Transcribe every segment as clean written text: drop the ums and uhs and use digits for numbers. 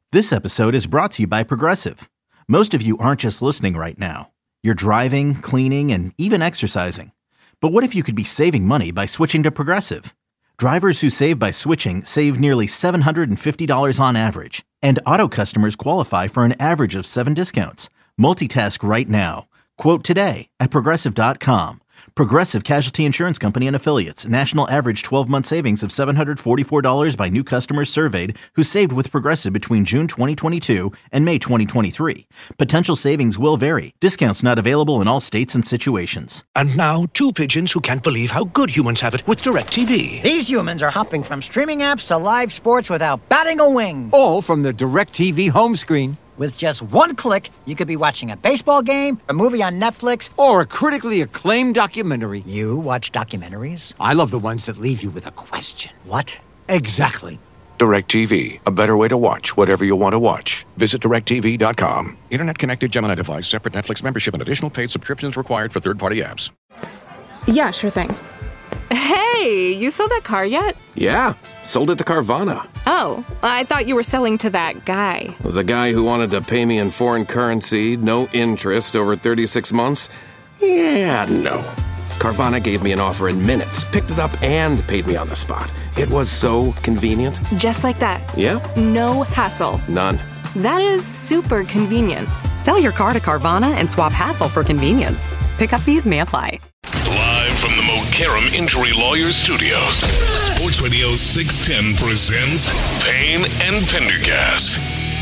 This episode is brought to you by Progressive. Most of you aren't just listening right now. You're driving, cleaning, and even exercising. But what if you could be saving money by switching to Progressive? Drivers who save by switching save nearly $750 on average. And auto customers qualify for an average of 7 discounts. Multitask right now. Quote today at Progressive.com. Progressive Casualty Insurance Company and Affiliates. National average 12-month savings of $744 by new customers surveyed who saved with Progressive between June 2022 and May 2023. Potential savings will vary. Discounts not available in all states and situations. And now, two pigeons who can't believe how good humans have it with DirecTV. These humans are hopping from streaming apps to live sports without batting a wing. All from the DirecTV home screen. With just one click, you could be watching a baseball game, a movie on Netflix, or a critically acclaimed documentary. You watch documentaries? I love the ones that leave you with a question. What? Exactly. DirecTV, a better way to watch whatever you want to watch. Visit DirecTV.com. Internet-connected Gemini device, separate Netflix membership, and additional paid subscriptions required for third-party apps. Yeah, sure thing. Hey, you sold that car yet? Yeah, sold it to Carvana. Oh, I thought you were selling to that guy. The guy who wanted to pay me in foreign currency, no interest, over 36 months? Yeah, no. Carvana gave me an offer in minutes, picked it up, and paid me on the spot. It was so convenient. Just like that. Yeah. No hassle. None. That is super convenient. Sell your car to Carvana and swap hassle for convenience. Pickup fees may apply. Live from the Mokaram Injury Lawyers Studios, Sports Radio 610 presents Payne and Pendergast.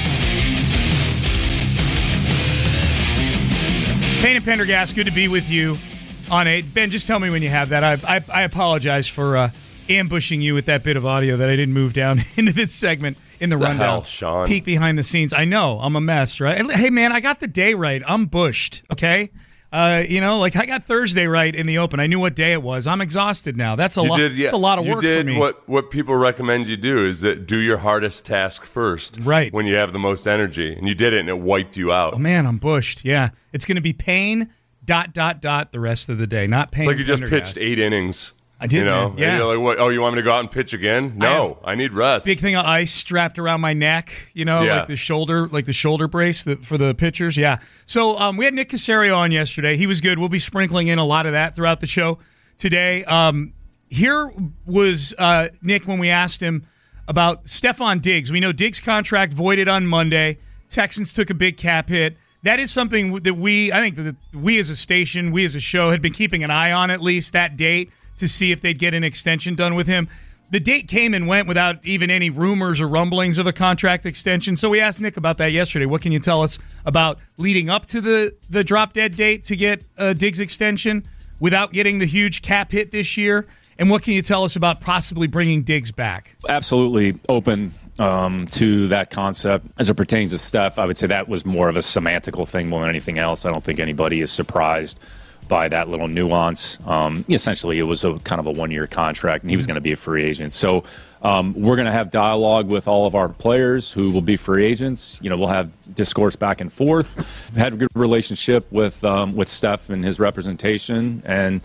Payne and Pendergast, good to be with you on it. Ben, just tell me when you have that. I apologize for ambushing you with that bit of audio that I didn't move down into this segment in the rundown. Hell, Sean. Peek behind the scenes. I know, I'm a mess, right? Hey, man, I got the day right. I'm bushed, okay? I got Thursday right in the open. I knew what day it was. I'm exhausted now. That's a lot. It's a lot of work for me. What people recommend you do is that do your hardest task first, right? When you have the most energy, and you did it, and it wiped you out. Oh man, I'm bushed. Yeah, it's going to be pain. ... the rest of the day. Not pain. It's like you just pitched 8 innings. I did, Yeah. And you're like, what? Oh, you want me to go out and pitch again? No, I need rest. Big thing of ice strapped around my neck, like the shoulder brace for the pitchers. Yeah. So we had Nick Caserio on yesterday. He was good. We'll be sprinkling in a lot of that throughout the show today. Here was Nick when we asked him about Stephon Diggs. We know Diggs' contract voided on Monday. Texans took a big cap hit. That is something that we as a station, we as a show had been keeping an eye on, at least that date, to see if they'd get an extension done with him. The date came and went without even any rumors or rumblings of a contract extension. So we asked Nick about that yesterday. What can you tell us about leading up to the drop-dead date to get a Diggs extension without getting the huge cap hit this year? And what can you tell us about possibly bringing Diggs back? Absolutely open to that concept. As it pertains to Steph, I would say that was more of a semantical thing more than anything else. I don't think anybody is surprised by that little nuance. Essentially, it was a kind of a one-year contract, and he was going to be a free agent. So we're going to have dialogue with all of our players who will be free agents. We'll have discourse back and forth. We had a good relationship with Steph and his representation, and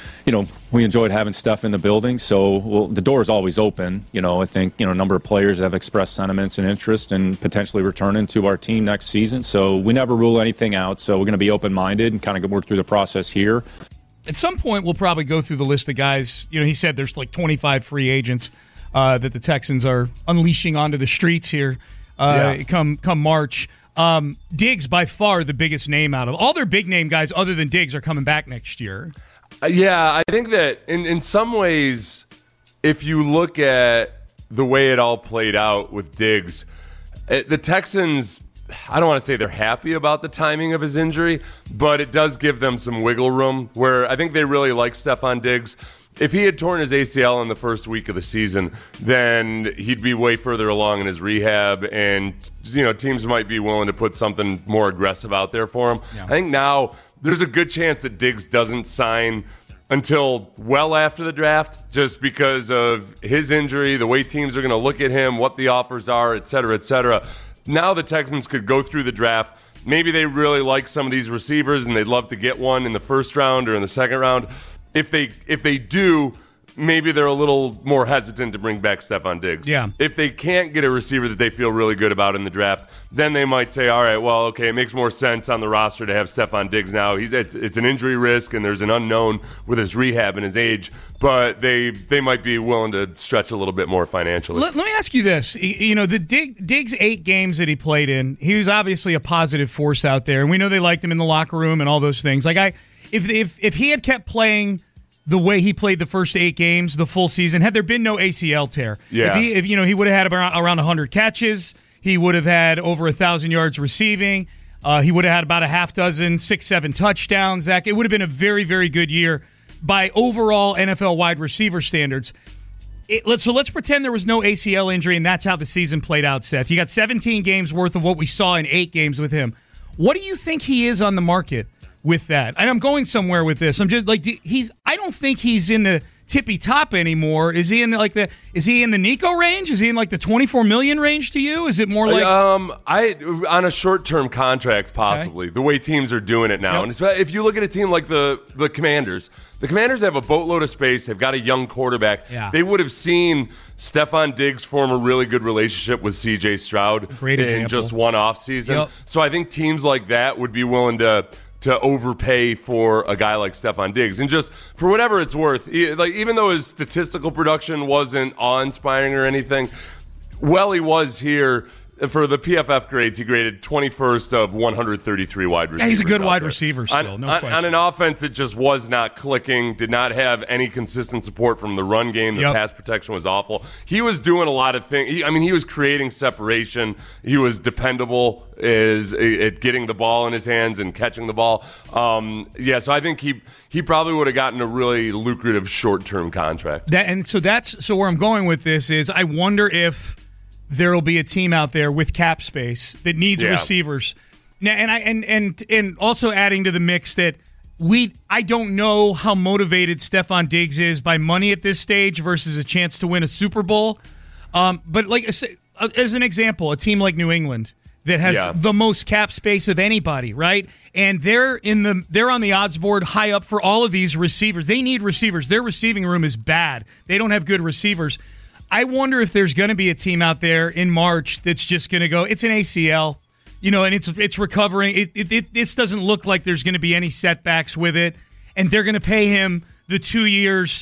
we enjoyed having Steph in the building. So the door is always open. I think a number of players have expressed sentiments and interest in potentially returning to our team next season. So we never rule anything out. So we're going to be open-minded and kind of work through the process here. At some point, we'll probably go through the list of guys. He said there's like 25 free agents that the Texans are unleashing onto the streets here come March. Diggs, by far the biggest name out of all their big-name guys other than Diggs, are coming back next year. Yeah, I think that in some ways, if you look at the way it all played out with Diggs, the Texans, I don't want to say they're happy about the timing of his injury, but it does give them some wiggle room where I think they really like Stephon Diggs. If he had torn his ACL in the first week of the season, then he'd be way further along in his rehab, and teams might be willing to put something more aggressive out there for him. Yeah. I think now there's a good chance that Diggs doesn't sign until well after the draft, just because of his injury, the way teams are going to look at him, what the offers are, et cetera, et cetera. Now the Texans could go through the draft. Maybe they really like some of these receivers and they'd love to get one in the first round or in the second round. If they do, maybe they're a little more hesitant to bring back Stefon Diggs. Yeah. If they can't get a receiver that they feel really good about in the draft, then they might say, all right, well, okay, it makes more sense on the roster to have Stefon Diggs now. It's an injury risk, and there's an unknown with his rehab and his age, but they might be willing to stretch a little bit more financially. Let me ask you this. The Diggs 8 games that he played in, he was obviously a positive force out there, and we know they liked him in the locker room and all those things. If he had kept playing the way he played the first 8 games, the full season, had there been no ACL tear, if he would have had around 100 catches, he would have had over 1,000 yards receiving, he would have had about a half dozen, 6-7 touchdowns. Zach, it would have been a very, very good year by overall NFL wide receiver standards. So let's pretend there was no ACL injury, and that's how the season played out, Seth. You got 17 games worth of what we saw in 8 games with him. What do you think he is on the market with that? And I'm going somewhere with this. I'm just like, I don't think he's in the tippy top anymore. Is he in is he in the Nico range? Is he in like the 24 million range to you? Is it more like on a short-term contract, possibly, the way teams are doing it now. Yep. And if you look at a team like the Commanders, the Commanders have a boatload of space. They've got a young quarterback. Yeah. They would have seen Stefon Diggs form a really good relationship with C.J. Stroud in just one offseason. Yep. So I think teams like that would be willing to overpay for a guy like Stefon Diggs. And just for whatever it's worth, even though his statistical production wasn't awe-inspiring or anything, he was here. For the PFF grades, he graded 21st of 133 wide receivers. Yeah, he's a good wide receiver still, no question. On an offense that just was not clicking, did not have any consistent support from the run game. The pass protection was awful. He was doing a lot of things. He was creating separation. He was dependable at getting the ball in his hands and catching the ball. So I think he probably would have gotten a really lucrative short-term contract. So where I'm going with this is I wonder if there will be a team out there with cap space that needs receivers. Now, and also adding to the mix that I don't know how motivated Stefon Diggs is by money at this stage versus a chance to win a Super Bowl. But like as an example, a team like New England that has the most cap space of anybody, right? And they're on the odds board high up for all of these receivers. They need receivers. Their receiving room is bad. They don't have good receivers. I wonder if there's going to be a team out there in March that's just going to go, it's an ACL, and it's recovering. This doesn't look like there's going to be any setbacks with it, and they're going to pay him the 2 years,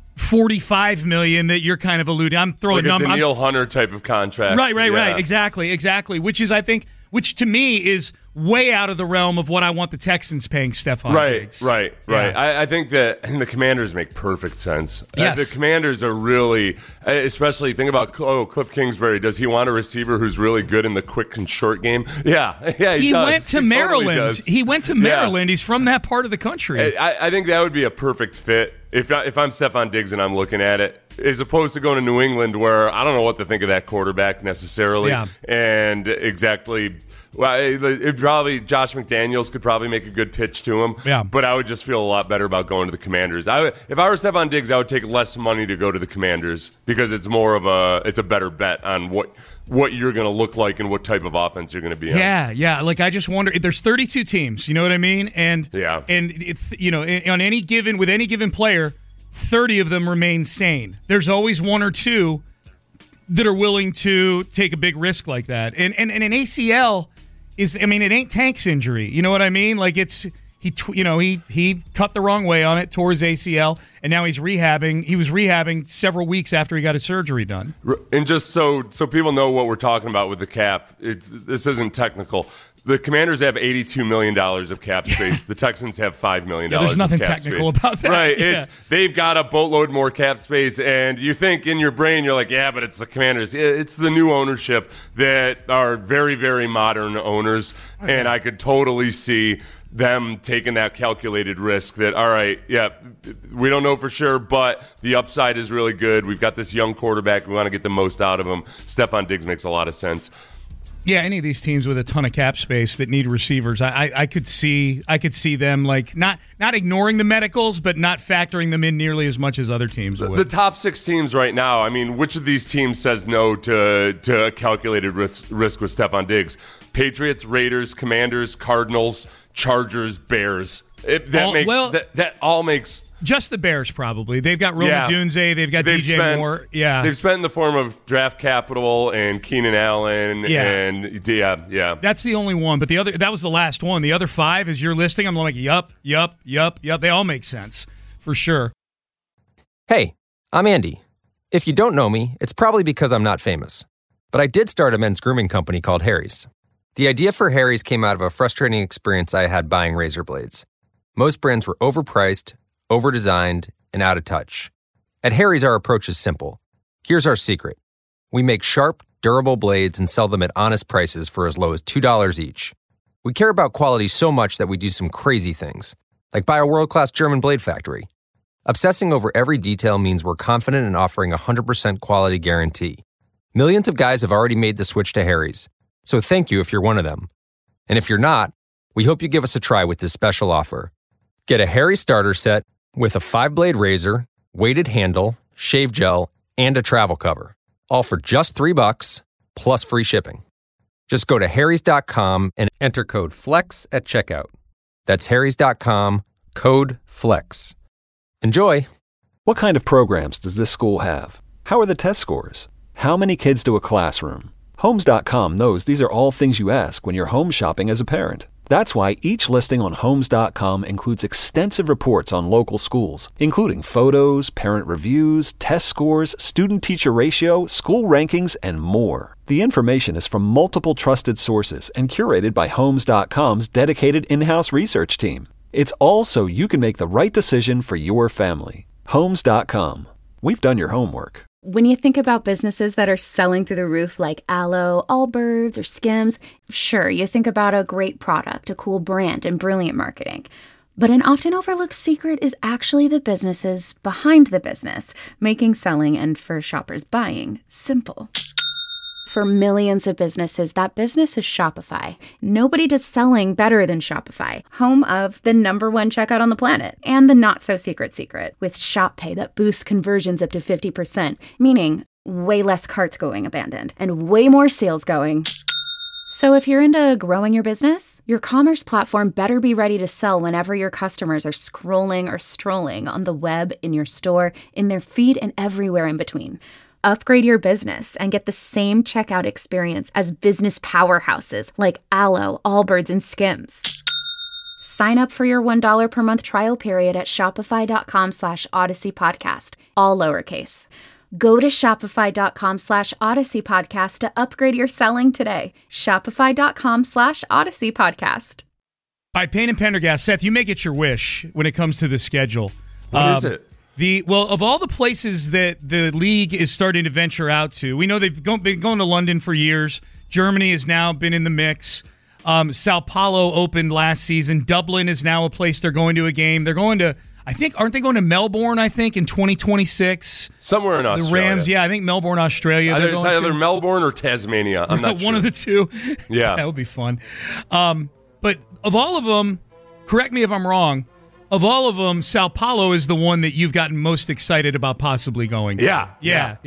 $45 million that you're kind of alluding. I'm throwing like a Danielle Hunter type of contract. Right. Exactly. Which to me is way out of the realm of what I want the Texans paying Stefon Diggs. Right. Yeah. I think that and the Commanders make perfect sense. Yes. The Commanders are really, especially think about Cliff Kingsbury. Does he want a receiver who's really good in the quick and short game? Yeah. He does. went to Maryland. Totally he went to Maryland. He's from that part of the country. I think that would be a perfect fit if I'm Stefon Diggs and I'm looking at it, as opposed to going to New England where I don't know what to think of that quarterback necessarily. Yeah. And exactly. Well, it probably Josh McDaniels could probably make a good pitch to him. Yeah. But I would just feel a lot better about going to the Commanders. If I were Stefon Diggs, I would take less money to go to the Commanders because it's more of a better bet on what you're going to look like and what type of offense you're going to be on. Yeah. Like I just wonder. There's 32 teams. You know what I mean? And it's on any given player, 30 of them remain sane. There's always one or two that are willing to take a big risk like that. And an ACL. It ain't Tank's injury. You know what I mean? Like he cut the wrong way on it, tore his ACL, and now he's rehabbing. He was rehabbing several weeks after he got his surgery done. And just so people know what we're talking about with the cap, this isn't technical. The Commanders have $82 million of cap space. The Texans have $5 million. There's nothing of cap technical space. about that. Right. They've got a boatload more cap space, and you think in your brain, you're like, yeah, but it's the Commanders. It's the new ownership that are very, very modern owners, and I could totally see them taking that calculated risk that, all right, we don't know for sure, but the upside is really good. We've got this young quarterback. We want to get the most out of him. Stefon Diggs makes a lot of sense. Yeah, any of these teams with a ton of cap space that need receivers, I could see them like not ignoring the medicals, but not factoring them in nearly as much as other teams would. The top 6 teams right now, which of these teams says no to a calculated risk with Stefon Diggs? Patriots, Raiders, Commanders, Cardinals, Chargers, Bears. That all makes Just the Bears, probably. They've got Roma Dunze. They've got DJ Moore. Yeah. They've spent in the form of draft capital and Keenan Allen. And That's the only one. But that was the last one. The other 5, as you're listing, I'm like, yup. They all make sense, for sure. Hey, I'm Andy. If you don't know me, it's probably because I'm not famous. But I did start a men's grooming company called Harry's. The idea for Harry's came out of a frustrating experience I had buying razor blades. Most brands were overpriced, over-designed, and out of touch. At Harry's, our approach is simple. Here's our secret. We make sharp, durable blades and sell them at honest prices for as low as $2 each. We care about quality so much that we do some crazy things, like buy a world-class German blade factory. Obsessing over every detail means we're confident in offering a 100% quality guarantee. Millions of guys have already made the switch to Harry's, so thank you if you're one of them. And if you're not, we hope you give us a try with this special offer. Get a Harry starter set with a 5-blade razor, weighted handle, shave gel, and a travel cover. All for just $3 plus free shipping. Just go to harrys.com and enter code FLEX at checkout. That's harrys.com, code FLEX. Enjoy! What kind of programs does this school have? How are the test scores? How many kids to a classroom? Homes.com knows these are all things you ask when you're home shopping as a parent. That's why each listing on Homes.com includes extensive reports on local schools, including photos, parent reviews, test scores, student-teacher ratio, school rankings, and more. The information is from multiple trusted sources and curated by Homes.com's dedicated in-house research team. It's all so you can make the right decision for your family. Homes.com. We've done your homework. When you think about businesses that are selling through the roof like Aloe, Allbirds, or Skims, sure, you think about a great product, a cool brand, and brilliant marketing. But an often overlooked secret is actually the businesses behind the business, making selling and for shoppers buying simple. For millions of businesses, that business is Shopify. Nobody does selling better than Shopify, home of the #1 checkout on the planet and the not-so-secret secret with Shop Pay that boosts conversions up to 50%, meaning way less carts going abandoned and way more sales going. So if you're into growing your business, your commerce platform better be ready to sell whenever your customers are scrolling or strolling on the web, in your store, in their feed, and everywhere in between. Upgrade your business and get the same checkout experience as business powerhouses like Aloe, Allbirds, and Skims. Sign up for your $1 per month trial period at shopify.com/Odyssey Podcast, all lowercase. Go to shopify.com/Odyssey Podcast to upgrade your selling today. Shopify.com/Odyssey Podcast. All right, Payne and Pendergast, Seth, you may get your wish when it comes to the schedule. What is it? Of all the places that the league is starting to venture out to, we know they've been going to London for years. Germany has now been in the mix. Sao Paulo opened last season. Dublin is now a place they're going to a game. They're going to, aren't they going to Melbourne, in 2026? Somewhere in Australia. The Rams, I think Melbourne, Australia. It's either Melbourne or Tasmania. I'm not sure. One of the two. Yeah. That would be fun. But of all of them, correct me if I'm wrong, of all of them, Sao Paulo is the one that you've gotten most excited about possibly going to. Yeah.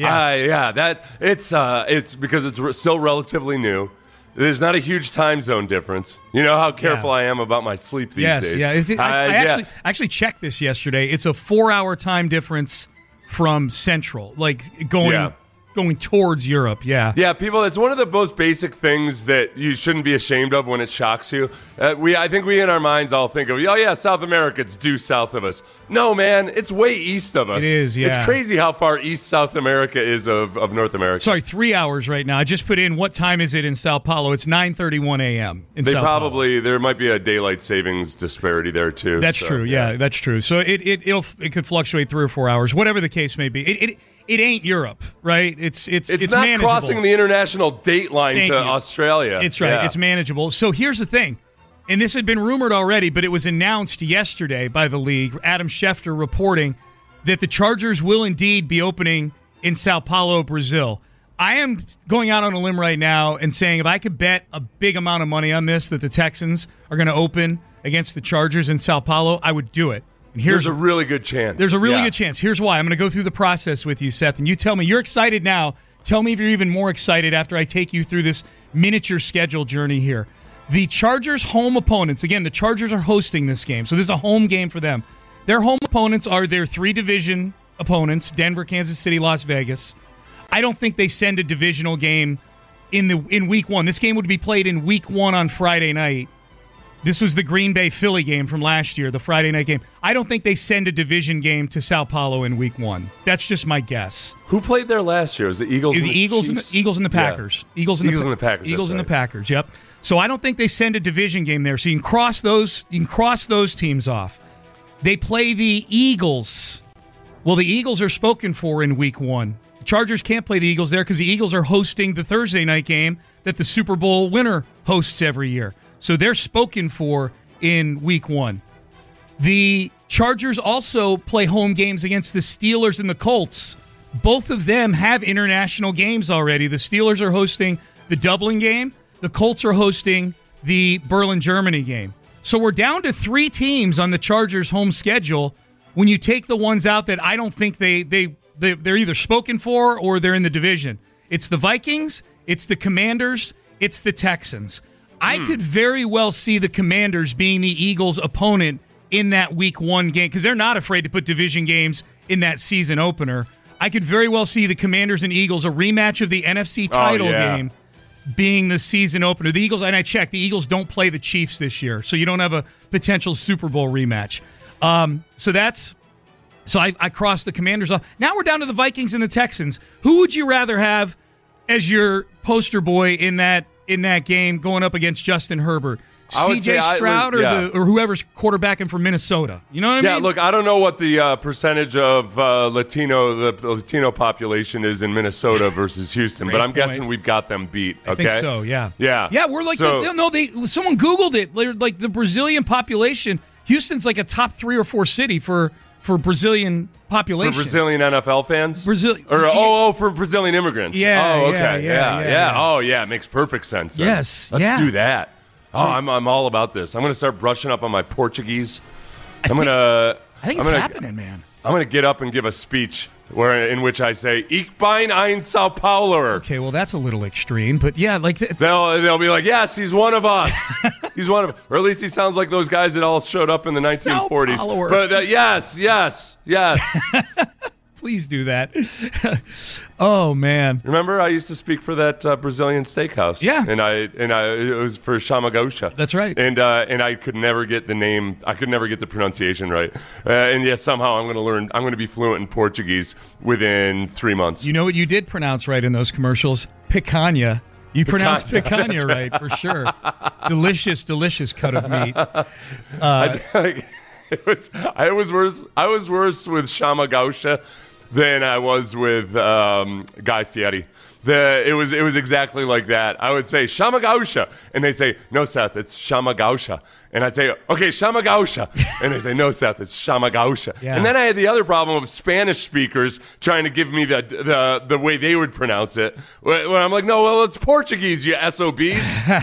It's because it's still relatively new. There's not a huge time zone difference. You know how careful I am about my sleep these days. I actually checked this yesterday. It's a 4-hour time difference from Central, going towards Europe. Yeah, people, it's one of the most basic things that you shouldn't be ashamed of when it shocks you. I think we in our minds all think of, South America, it's due south of us. No, man, it's way east of us. It is, yeah. It's crazy how far east South America is of North America. Sorry, 3 hours right now. I just put in, what time is it in Sao Paulo? It's 9:31 a.m. in Sao Paulo. There might be a daylight savings disparity there, too. That's true, yeah, that's true. So it could fluctuate 3 or 4 hours, whatever the case may be. It ain't Europe, right? It's not manageable. Crossing the international date line to Australia. It's right. Yeah. It's manageable. So here's the thing, and this had been rumored already, but it was announced yesterday by the league. Adam Schefter reporting that the Chargers will indeed be opening in Sao Paulo, Brazil. I am going out on a limb right now and saying if I could bet a big amount of money on this, that the Texans are going to open against the Chargers in Sao Paulo, I would do it. And there's a really good chance. There's a really good chance. Here's why. I'm going to go through the process with you, Seth, and you tell me. You're excited now. Tell me if you're even more excited after I take you through this miniature schedule journey here. The Chargers' home opponents, again, the Chargers are hosting this game, so this is a home game for them. Their home opponents are their 3 division opponents, Denver, Kansas City, Las Vegas. I don't think they send a divisional game in week 1. This game would be played in week 1 on Friday night. This was the Green Bay Philly game from last year, the Friday night game. I don't think they send a division game to Sao Paulo in week 1. That's just my guess. Who played there last year? Was it Eagles? The Eagles and the Packers. Yeah. Eagles and the Packers. Eagles and the Packers. Yep. So I don't think they send a division game there. So you can cross those. You can cross those teams off. They play the Eagles. Well, the Eagles are spoken for in week 1. The Chargers can't play the Eagles there because the Eagles are hosting the Thursday night game that the Super Bowl winner hosts every year. So they're spoken for in week 1. The Chargers also play home games against the Steelers and the Colts. Both of them have international games already. The Steelers are hosting the Dublin game. The Colts are hosting the Berlin, Germany game. So we're down to 3 teams on the Chargers' home schedule when you take the ones out that I don't think they're either spoken for or they're in the division. It's the Vikings, it's the Commanders, it's the Texans. I could very well see the Commanders being the Eagles' opponent in that week 1 game because they're not afraid to put division games in that season opener. I could very well see the Commanders and Eagles, a rematch of the NFC title game, being the season opener. The Eagles, and I checked, the Eagles don't play the Chiefs this year, so you don't have a potential Super Bowl rematch. So I crossed the Commanders off. Now we're down to the Vikings and the Texans. Who would you rather have as your poster boy in that game going up against Justin Herbert? C.J. Stroud or whoever's quarterbacking for Minnesota? You know what I mean? Yeah, look, I don't know what the percentage of the Latino population is in Minnesota versus Houston, but I'm guessing we've got them beat. Okay? I think so, yeah. Yeah. Yeah, we're like, someone Googled it. They're like the Brazilian population. Houston's like a top 3 or 4 city for Brazilian population. For Brazilian NFL fans? For Brazilian immigrants. Yeah. Oh, okay. Yeah. Oh, yeah. It makes perfect sense then. Yes. Let's do that. Oh, I'm all about this. I'm going to start brushing up on my Portuguese. I think it's happening, man. I'm going to get up and give a speech in which I say, "Ich bin ein Sao Pauler." Okay, well, that's a little extreme, but yeah, like they'll be like, "Yes, he's one of us. He's one of," or at least he sounds like those guys that all showed up in the 1940s. But yes. Please do that. Oh man! Remember, I used to speak for that Brazilian steakhouse. Yeah, and it was for Chamagaúcha. That's right. And I could never get the name. I could never get the pronunciation right. And yet somehow I'm going to learn. I'm going to be fluent in Portuguese within 3 months. You know what you did pronounce right in those commercials? Picanha. You pronounced picanha right for sure. Delicious cut of meat. I was worse with Chamagaúcha than I was with Guy Fieri. It was exactly like that. I would say Chamagaúcha, and they'd say, "No, Seth, it's Chamagaúcha." And I'd say, "Okay, Chamagaúcha," and they'd say, "No, Seth, it's Chamagaúcha." Yeah. And then I had the other problem of Spanish speakers trying to give me the way they would pronounce it. When I'm like, "No, well, it's Portuguese, you SOBs."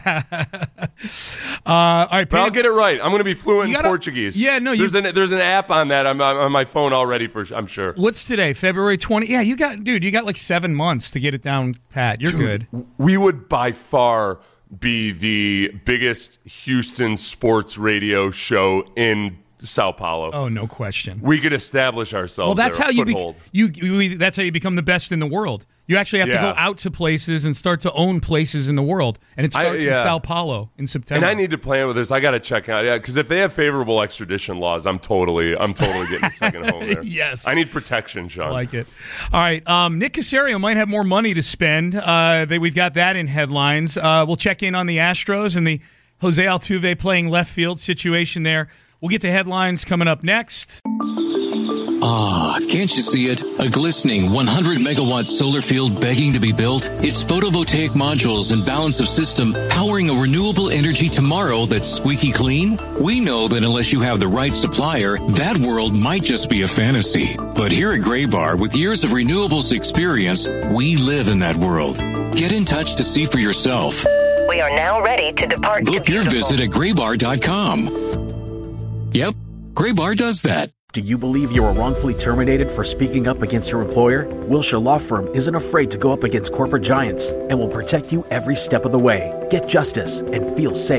All right, but I'll get it right. I'm going to be fluent in Portuguese. Yeah, no, there's an app on that on my phone already. I'm sure. What's today? February 20. Yeah, you got like 7 months to get it down, Pat. You're good. We would by far be the biggest Houston sports radio show in Sao Paulo. Oh, no question. We could establish ourselves. Well, that's how that's how you become the best in the world. You actually have to go out to places and start to own places in the world, and it starts in Sao Paulo in September. And I need to plan with this. I got to check out, because if they have favorable extradition laws, I'm totally getting a second home there. Yes, I need protection, Sean. I like it. All right, Nick Caserio might have more money to spend. We've got that in headlines. We'll check in on the Astros and the Jose Altuve playing left field situation there. We'll get to headlines coming up next. Ah, can't you see it? A glistening 100-megawatt solar field begging to be built? Its photovoltaic modules and balance of system powering a renewable energy tomorrow that's squeaky clean? We know that unless you have the right supplier, that world might just be a fantasy. But here at Graybar, with years of renewables experience, we live in that world. Get in touch to see for yourself. We are now ready to depart. Book your visit at graybar.com. Yep, Graybar does that. Do you believe you were wrongfully terminated for speaking up against your employer? Wilshire Law Firm isn't afraid to go up against corporate giants and will protect you every step of the way. Get justice and feel safe.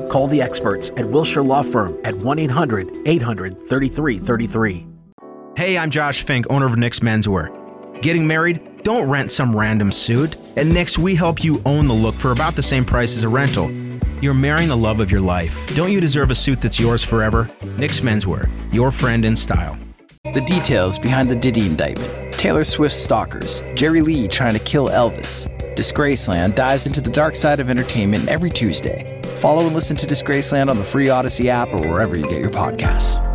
Call the experts at Wilshire Law Firm at 1-800-800-3333. Hey, I'm Josh Fink, owner of Nick's Menswear. Getting married? Don't rent some random suit. At Nick's, we help you own the look for about the same price as a rental. You're marrying the love of your life. Don't you deserve a suit that's yours forever? Nick's Menswear, your friend in style. The details behind the Diddy indictment. Taylor Swift's stalkers. Jerry Lee trying to kill Elvis. Disgraceland dives into the dark side of entertainment every Tuesday. Follow and listen to Disgraceland on the free Odyssey app or wherever you get your podcasts.